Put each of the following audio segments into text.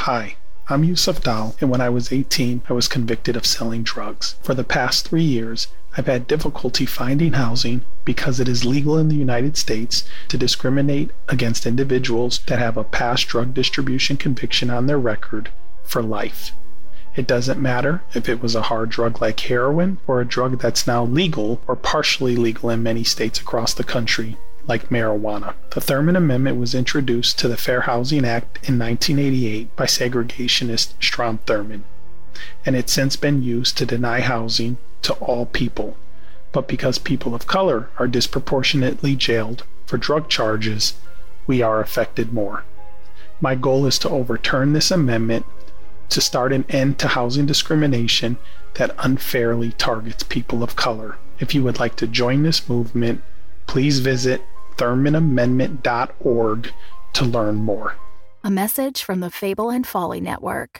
Hi, I'm Yusuf Dal, and when I was 18, I was convicted of selling drugs. For the past 3 years, I've had difficulty finding housing because it is legal in the United States to discriminate against individuals that have a past drug distribution conviction on their record for life. It doesn't matter if it was a hard drug like heroin or a drug that's now legal or partially legal in many states across the country, like marijuana. The Thurmond Amendment was introduced to the Fair Housing Act in 1988 by segregationist Strom Thurmond, and it's since been used to deny housing to all people. But because people of color are disproportionately jailed for drug charges, we are affected more. My goal is to overturn this amendment to start an end to housing discrimination that unfairly targets people of color. If you would like to join this movement, please visit ThurmondAmendment.org to learn more. A message from the Fable and Folly Network.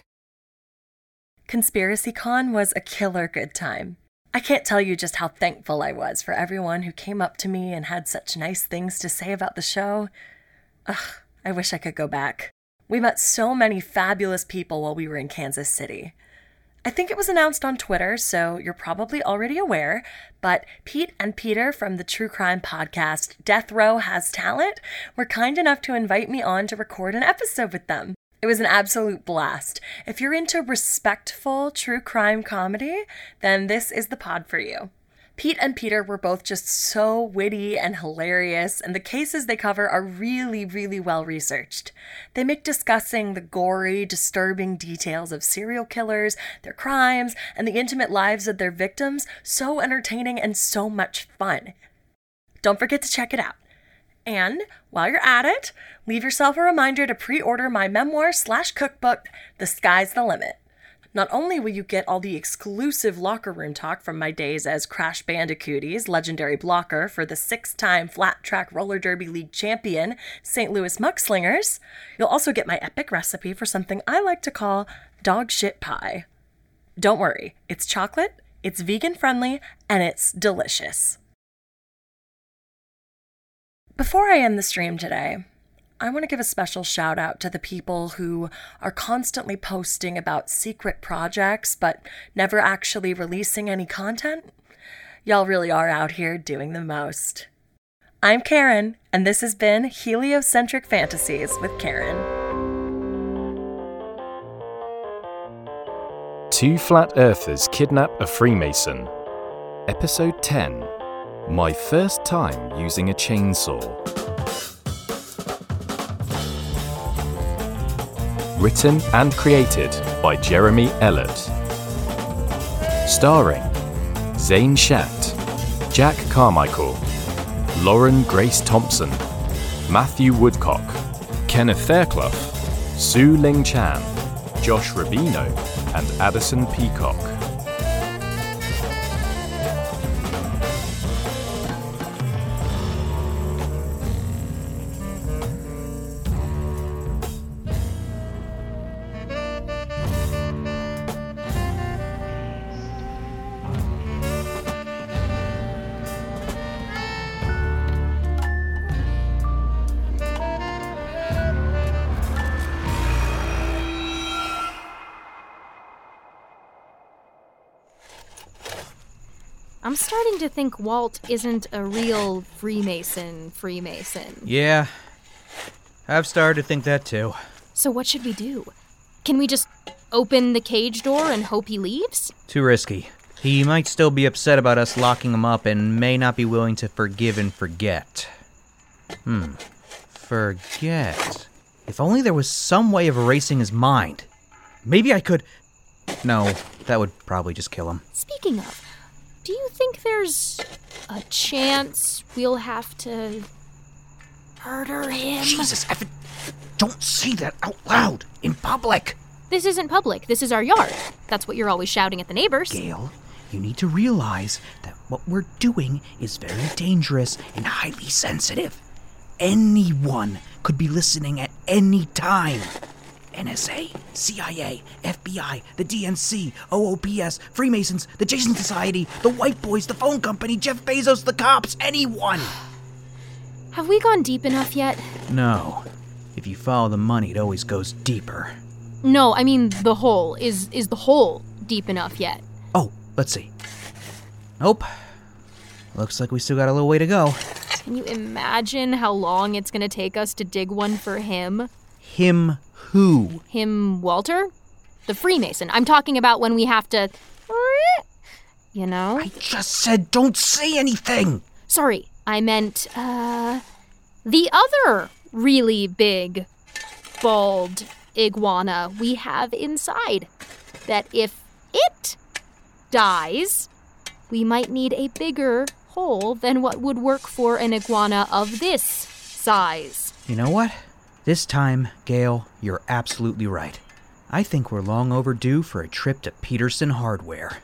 ConspiracyCon was a killer good time. I can't tell you just how thankful I was for everyone who came up to me and had such nice things to say about the show. I wish I could go back. We met so many fabulous people while we were in Kansas City. I think it was announced on Twitter, so you're probably already aware, but Pete and Peter from the true crime podcast Death Row Has Talent were kind enough to invite me on to record an episode with them. It was an absolute blast. If you're into respectful true crime comedy, then this is the pod for you. Pete and Peter were both just so witty and hilarious, and the cases they cover are really, really well researched. They make discussing the gory, disturbing details of serial killers, their crimes, and the intimate lives of their victims so entertaining and so much fun. Don't forget to check it out. And while you're at it, leave yourself a reminder to pre-order my memoir/cookbook, The Sky's the Limit. Not only will you get all the exclusive locker room talk from my days as Crash Bandicooty's legendary blocker for the 6-time Flat Track Roller Derby League champion, St. Louis Muckslingers, you'll also get my epic recipe for something I like to call dog shit pie. Don't worry, it's chocolate, it's vegan friendly, and it's delicious. Before I end the stream today, I want to give a special shout out to the people who are constantly posting about secret projects but never actually releasing any content. Y'all really are out here doing the most. I'm Karen, and this has been Heliocentric Fantasies with Karen. Two Flat Earthers Kidnap a Freemason. Episode 10. My first time using a chainsaw. Written and created by Jeremy Ellert. Starring Zane Shat, Jack Carmichael, Lauren Grace Thompson, Matthew Woodcock, Kenneth Fairclough, Sue Ling Chan, Josh Rubino, and Addison Peacock. I'm starting to think Walt isn't a real Freemason. Yeah, I've started to think that too. So what should we do? Can we just open the cage door and hope he leaves? Too risky. He might still be upset about us locking him up and may not be willing to forgive and forget. Forget. If only there was some way of erasing his mind. Maybe I could... No, that would probably just kill him. Speaking of, do you think there's a chance we'll have to murder him? Jesus, Evan, don't say that out loud in public. This isn't public. This is our yard. That's what you're always shouting at the neighbors. Gail, you need to realize that what we're doing is very dangerous and highly sensitive. Anyone could be listening at any time. NSA, CIA, FBI, the DNC, OOPS, Freemasons, the Jason Society, the White Boys, the phone company, Jeff Bezos, the cops, anyone. Have we gone deep enough yet? No. If you follow the money, it always goes deeper. No, I mean the hole. Is the hole deep enough yet? Oh, let's see. Nope. Looks like we still got a little way to go. Can you imagine how long it's gonna take us to dig one for him? Him who? Him, Walter? The Freemason. I'm talking about when we have to... You know? I just said don't say anything! Sorry, I meant, the other really big, bald iguana we have inside. That if it dies, we might need a bigger hole than what would work for an iguana of this size. You know what? This time, Gail, you're absolutely right. I think we're long overdue for a trip to Peterson Hardware.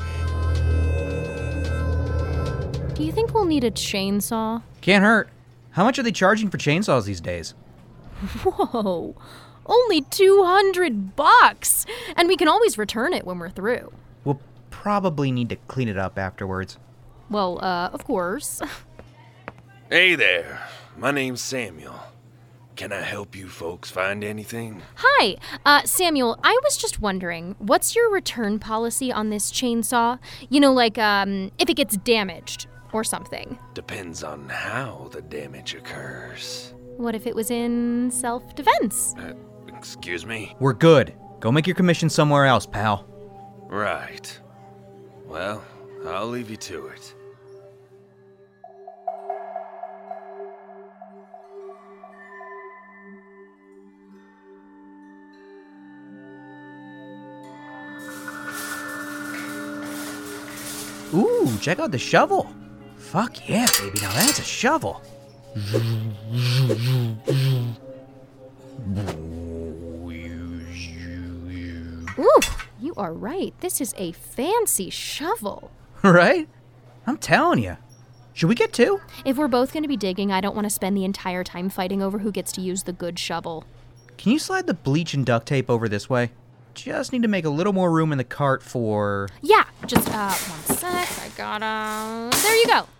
Do you think we'll need a chainsaw? Can't hurt. How much are they charging for chainsaws these days? Whoa, only $200, and we can always return it when we're through. We'll probably need to clean it up afterwards. Well, of course. Hey there, my name's Samuel. Can I help you folks find anything? Hi, Samuel, I was just wondering, what's your return policy on this chainsaw? You know, like, if it gets damaged or something. Depends on how the damage occurs. What if it was in self-defense? Excuse me? We're good. Go make your commission somewhere else, pal. Right. Well, I'll leave you to it. Ooh, check out the shovel. Fuck yeah, baby, now that's a shovel. Ooh, you are right. This is a fancy shovel. Right? I'm telling you. Should we get two? If we're both going to be digging, I don't want to spend the entire time fighting over who gets to use the good shovel. Can you slide the bleach and duct tape over this way? Just need to make a little more room in the cart for... Yeah, just, 1 sec. I gotta... There you go.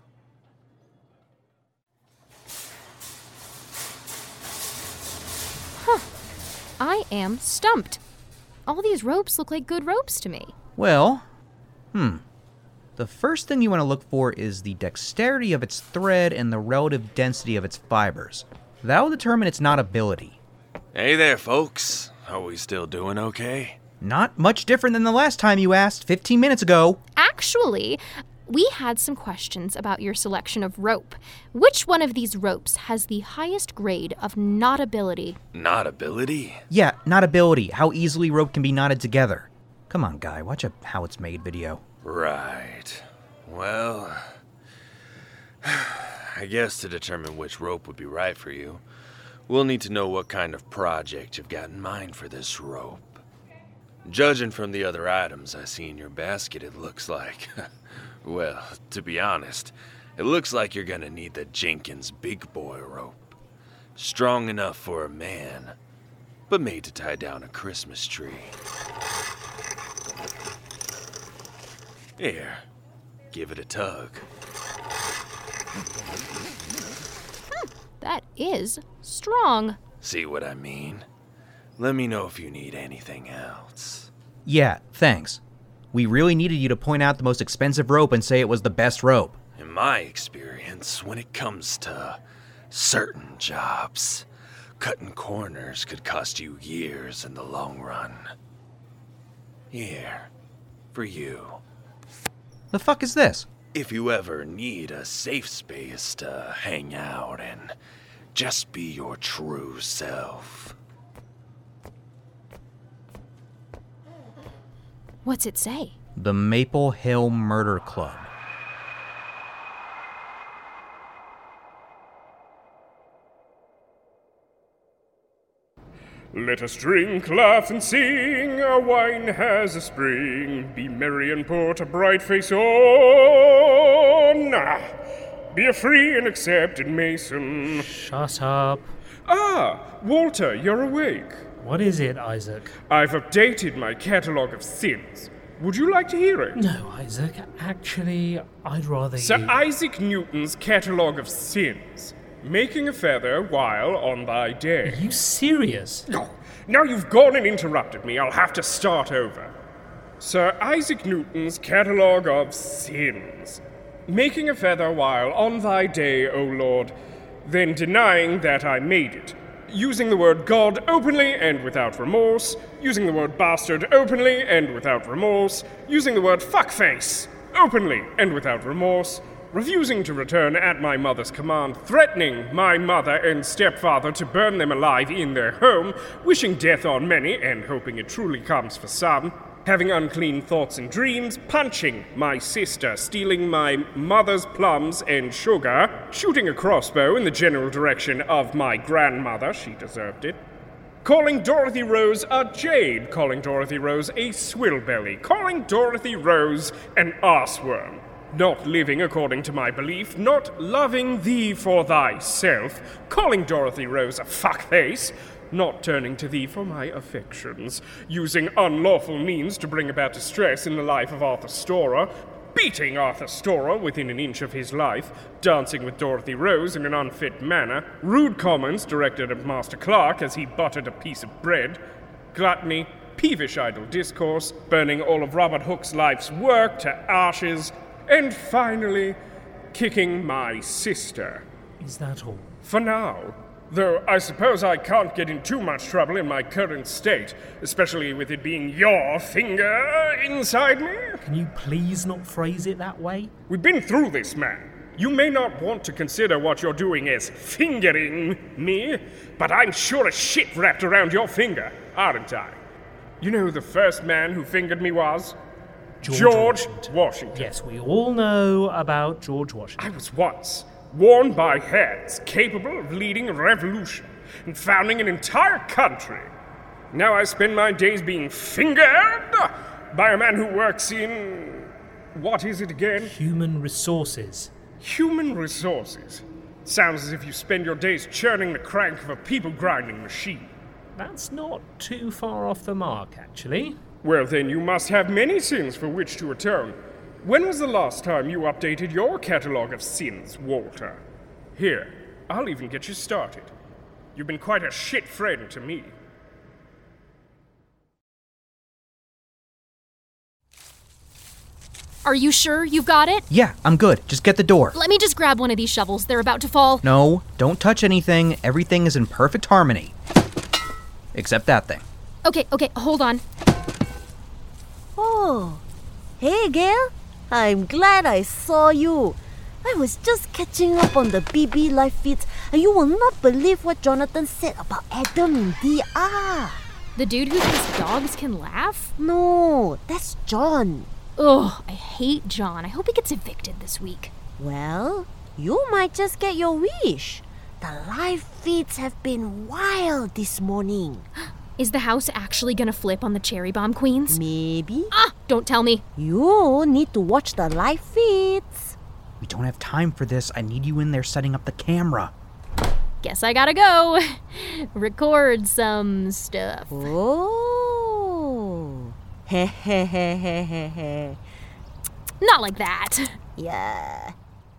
Huh. I am stumped. All these ropes look like good ropes to me. Well, the first thing you want to look for is the dexterity of its thread and the relative density of its fibers. That will determine its knotability. Hey there, folks. Are we still doing okay? Not much different than the last time you asked 15 minutes ago. Actually, we had some questions about your selection of rope. Which one of these ropes has the highest grade of knotability? Knotability? Yeah, knotability. How easily rope can be knotted together. Come on, guy. Watch a How It's Made video. Right. Well, I guess to determine which rope would be right for you, we'll need to know what kind of project you've got in mind for this rope. Judging from the other items I see in your basket, it looks like... well, to be honest, it looks like you're gonna need the Jenkins Big Boy rope. Strong enough for a man, but made to tie down a Christmas tree. Here, give it a tug. That is strong. See what I mean? Let me know if you need anything else. Yeah, thanks. We really needed you to point out the most expensive rope and say it was the best rope. In my experience, when it comes to certain jobs, cutting corners could cost you years in the long run. Here, for you. The fuck is this? If you ever need a safe space to hang out and just be your true self. What's it say? The Maple Hill Murder Club. Let us drink, laugh, and sing. Our wine has a spring. Be merry and put a bright face on. Be a free and accepted Mason. Shut up. Ah, Walter, you're awake. What is it, Isaac? I've updated my catalogue of sins. Would you like to hear it? No, Isaac. Actually, I'd rather Sir you... Isaac Newton's catalogue of sins. Making a feather while on thy day. Are you serious? Oh, now you've gone and interrupted me. I'll have to start over. Sir Isaac Newton's Catalogue of Sins. Making a feather while on thy day, O Lord, then denying that I made it. Using the word God openly and without remorse. Using the word bastard openly and without remorse. Using the word fuckface openly and without remorse. Refusing to return at my mother's command, threatening my mother and stepfather to burn them alive in their home, wishing death on many and hoping it truly comes for some, having unclean thoughts and dreams, punching my sister, stealing my mother's plums and sugar, shooting a crossbow in the general direction of my grandmother, she deserved it, calling Dorothy Rose a jade, calling Dorothy Rose a swillbelly, calling Dorothy Rose an arseworm, not living according to my belief, not loving thee for thyself, calling Dorothy Rose a fuckface, not turning to thee for my affections, using unlawful means to bring about distress in the life of Arthur Storer, beating Arthur Storer within an inch of his life, dancing with Dorothy Rose in an unfit manner, rude comments directed at Master Clark as he buttered a piece of bread, gluttony, peevish idle discourse, burning all of Robert Hooke's life's work to ashes, and finally, kicking my sister. Is that all? For now. Though I suppose I can't get in too much trouble in my current state, especially with it being your finger inside me. Can you please not phrase it that way? We've been through this, man. You may not want to consider what you're doing as fingering me, but I'm sure as shit wrapped around your finger, aren't I? You know who the first man who fingered me was? George Washington. Yes, we all know about George Washington. I was once worn by heads capable of leading a revolution and founding an entire country. Now I spend my days being fingered by a man who works in... what is it again? Human resources. Human resources. Sounds as if you spend your days churning the crank of a people-grinding machine. That's not too far off the mark, actually. Well, then you must have many sins for which to atone. When was the last time you updated your catalogue of sins, Walter? Here, I'll even get you started. You've been quite a shit friend to me. Are you sure you've got it? Yeah, I'm good. Just get the door. Let me just grab one of these shovels. They're about to fall. No, don't touch anything. Everything is in perfect harmony. Except that thing. Okay, hold on. Oh, hey Gail. I'm glad I saw you. I was just catching up on the BB live feeds, and you will not believe what Jonathan said about Adam in DR. The dude who thinks dogs can laugh? No, that's John. Ugh, I hate John. I hope he gets evicted this week. Well, you might just get your wish. The live feeds have been wild this morning. Is the house actually gonna flip on the cherry bomb queens? Maybe. Don't tell me. You need to watch the live feeds. We don't have time for this. I need you in there setting up the camera. Guess I gotta go. Record some stuff. Oh. Hehehehehe. Not like that. Yeah.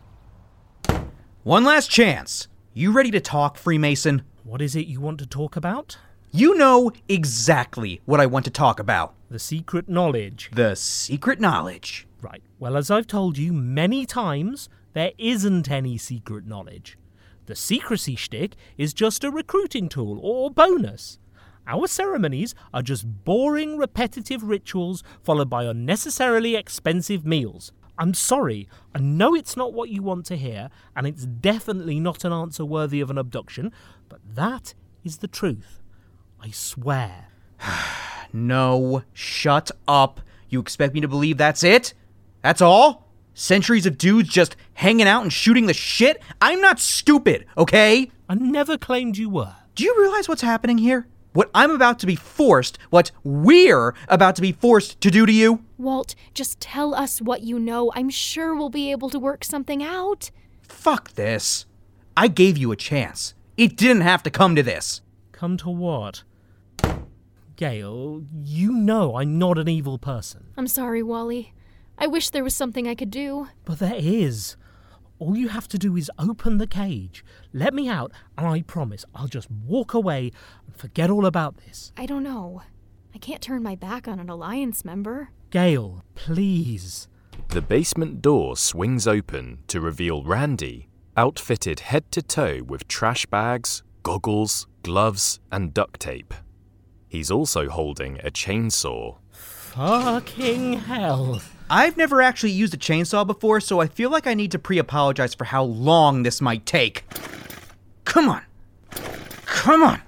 One last chance. You ready to talk, Freemason? What is it you want to talk about? You know exactly what I want to talk about. The secret knowledge. The secret knowledge. Right. Well, as I've told you many times, there isn't any secret knowledge. The secrecy shtick is just a recruiting tool or bonus. Our ceremonies are just boring, repetitive rituals followed by unnecessarily expensive meals. I'm sorry, I know it's not what you want to hear, and it's definitely not an answer worthy of an abduction, but that is the truth. I swear. No, shut up. You expect me to believe that's it? That's all? Centuries of dudes just hanging out and shooting the shit? I'm not stupid, okay? I never claimed you were. Do you realize what's happening here? What we're about to be forced to do to you? Walt, just tell us what you know. I'm sure we'll be able to work something out. Fuck this. I gave you a chance. It didn't have to come to this. Come to what? Gail, you know I'm not an evil person. I'm sorry, Wally. I wish there was something I could do. But there is. All you have to do is open the cage, let me out, and I promise I'll just walk away and forget all about this. I don't know. I can't turn my back on an Alliance member. Gale, please. The basement door swings open to reveal Randy, outfitted head to toe with trash bags, goggles, gloves, and duct tape. He's also holding a chainsaw. Fucking hell. I've never actually used a chainsaw before, so I feel like I need to pre-apologize for how long this might take. Come on. Come on.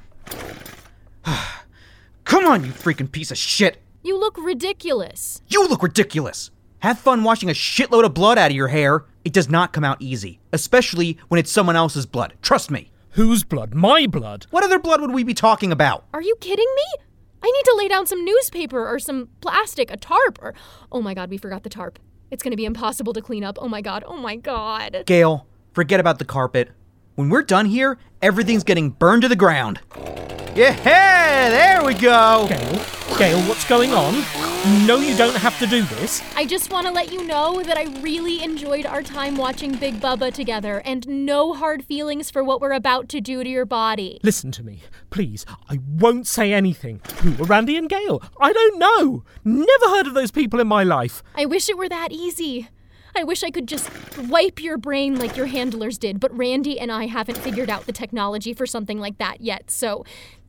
Come on, you freaking piece of shit. You look ridiculous. You look ridiculous. Have fun washing a shitload of blood out of your hair. It does not come out easy, especially when it's someone else's blood. Trust me. Whose blood? My blood? What other blood would we be talking about? Are you kidding me? I need to lay down some newspaper or some plastic, a tarp, or... Oh my god, we forgot the tarp. It's gonna be impossible to clean up. Oh my god, oh my god. Gale, forget about the carpet. When we're done here, everything's getting burned to the ground. Yeah, there we go. Gale, what's going on? You know you don't have to do this. I just want to let you know that I really enjoyed our time watching Big Bubba together, and no hard feelings for what we're about to do to your body. Listen to me, please. I won't say anything. Who are Randy and Gale? I don't know. Never heard of those people in my life. I wish it were that easy. I wish I could just wipe your brain like your handlers did, but Randy and I haven't figured out the technology for something like that yet, so...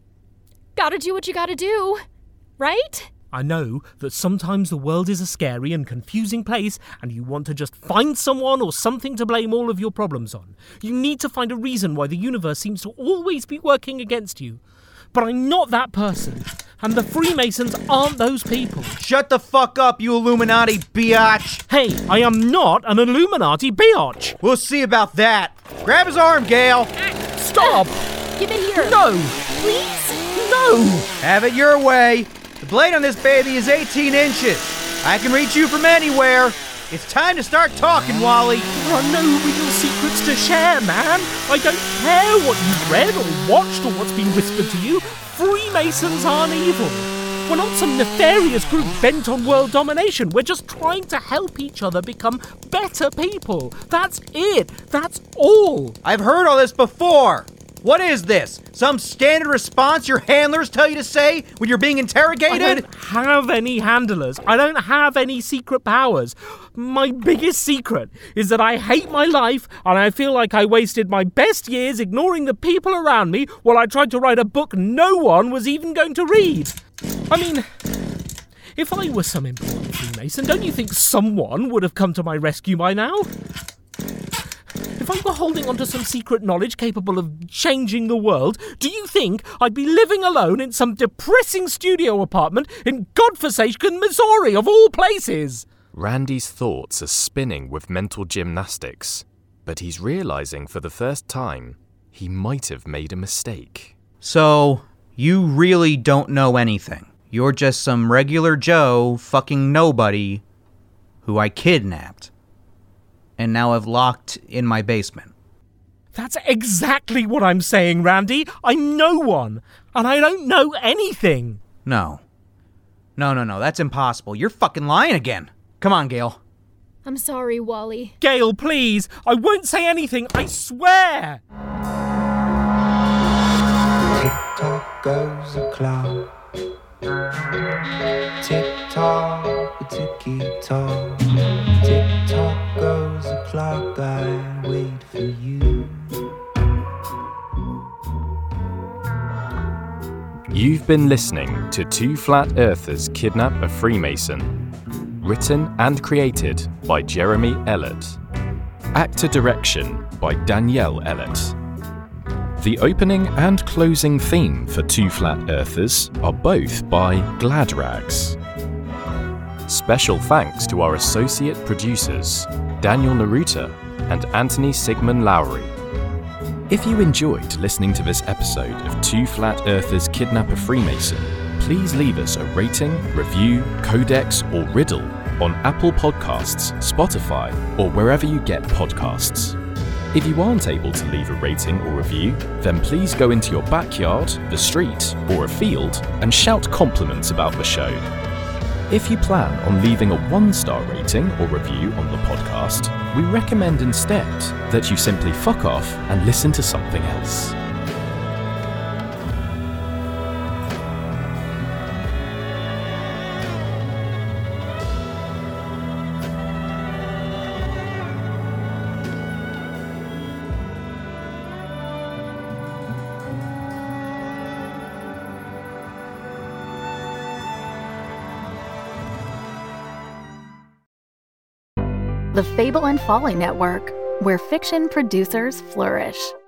Gotta do what you gotta do, right? I know that sometimes the world is a scary and confusing place and you want to just find someone or something to blame all of your problems on. You need to find a reason why the universe seems to always be working against you. But I'm not that person, and the Freemasons aren't those people. Shut the fuck up, you Illuminati biatch! Hey, I am not an Illuminati biatch! We'll see about that. Grab his arm, Gale! Stop! Give it here! No! Please? No! Have it your way. The blade on this baby is 18 inches. I can reach you from anywhere. It's time to start talking, Wally. There are no real secrets to share, man. I don't care what you've read or watched or what's been whispered to you. Freemasons aren't evil. We're not some nefarious group bent on world domination. We're just trying to help each other become better people. That's it. That's all. I've heard all this before. What is this? Some standard response your handlers tell you to say when you're being interrogated? I don't have any handlers. I don't have any secret powers. My biggest secret is that I hate my life and I feel like I wasted my best years ignoring the people around me while I tried to write a book no one was even going to read. I mean, if I were some important Freemason, don't you think someone would have come to my rescue by now? If I were holding onto some secret knowledge capable of changing the world, do you think I'd be living alone in some depressing studio apartment in godforsaken Missouri, of all places? Randy's thoughts are spinning with mental gymnastics, but he's realizing for the first time he might have made a mistake. So, you really don't know anything. You're just some regular Joe fucking nobody who I kidnapped. And now I've locked in my basement. That's exactly what I'm saying, Randy. I'm no one, and I don't know anything. No, that's impossible. You're fucking lying again. Come on, Gale. I'm sorry, Wally. Gale, please. I won't say anything, I swear. Tick-tock goes the clock. Tick-tock, ticky-tock. Tick-tock goes the clock, I wait for you. You've been listening to Two Flat Earthers Kidnap a Freemason. Written and created by Jeremy Ellett. Actor direction by Danielle Ellett. The opening and closing theme for Two Flat Earthers are both by Gladrags. Special thanks to our associate producers, Daniel Naruta and Anthony Sigmund Lowry. If you enjoyed listening to this episode of Two Flat Earthers Kidnap a Freemason, please leave us a rating, review, codex, or riddle on Apple Podcasts, Spotify, or wherever you get podcasts. If you aren't able to leave a rating or review, then please go into your backyard, the street, or a field and shout compliments about the show. If you plan on leaving a 1-star rating or review on the podcast, we recommend instead that you simply fuck off and listen to something else. The Fable and Folly Network, where fiction producers flourish.